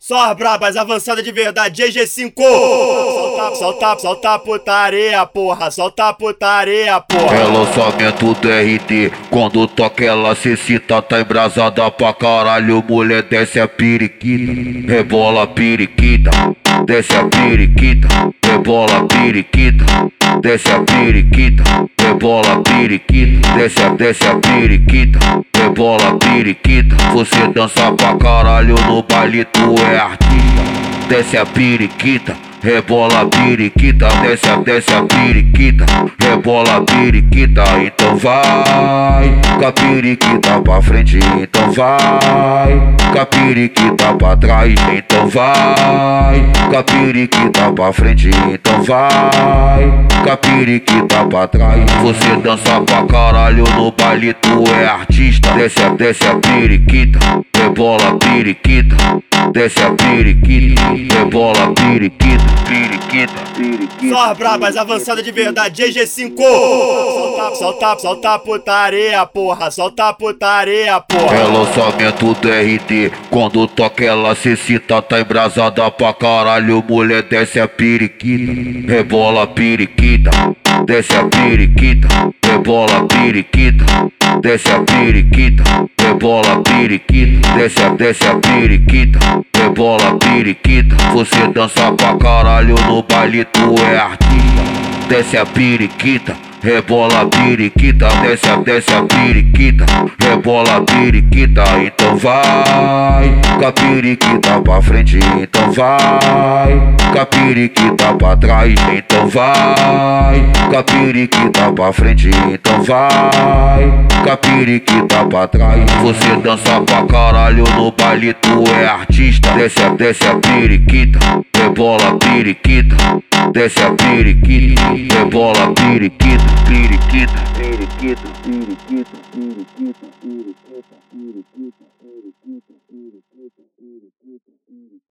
Só as brabas, avançada de verdade, GG5. Solta a putaria, porra. Solta a putaria, porra. É lançamento do RD, quando toca ela se cita, tá embrasada pra caralho, mulher desce a periquita, rebola a periquita, desce a periquita, rebola a periquita, desce a periquita, rebola a periquita, desce a periquita, rebola a periquita, você dança pra caralho no baile, tu é artista, desce a periquita, rebola a periquita, desce a periquita, rebola a periquita, então vai, com a periquita pra frente, então vai, com a periquita pra trás, então vai, com a periquita pra frente, então vai, com a periquita pra trás, você dança pra caralho no baile, tu é artista, desce a periquita, rebola a periquita, desce a periquita, rebola a periquita. Só as brabas, avançada de verdade, GG5. Solta a putaria, porra. Solta a putaria, porra. É lançamento do RD, quando toca ela se cita, tá embrasada pra caralho, mulher desce a periquita, rebola a periquita, desce a periquita, rebola a periquita, desce a periquita, rebola a periquita, desce a periquita, rebola a periquita, você dança pra caralho no baile, tu é artista, desce a periquita, rebola a periquita, desce a periquita, rebola a periquita, então vai, com a periquita pra frente, então vai, com a periquita pra trás, então vai, com a periquita pra frente, então vai, com a periquita pra trás, você dança pra caralho no baile, tu é artista, desce a periquita, rebola a periquita, desce a periquita, rebola a periquita, periquita, periquita, periquita, periquita, periquita, periquita, periquita, periquita, periquita, periquita.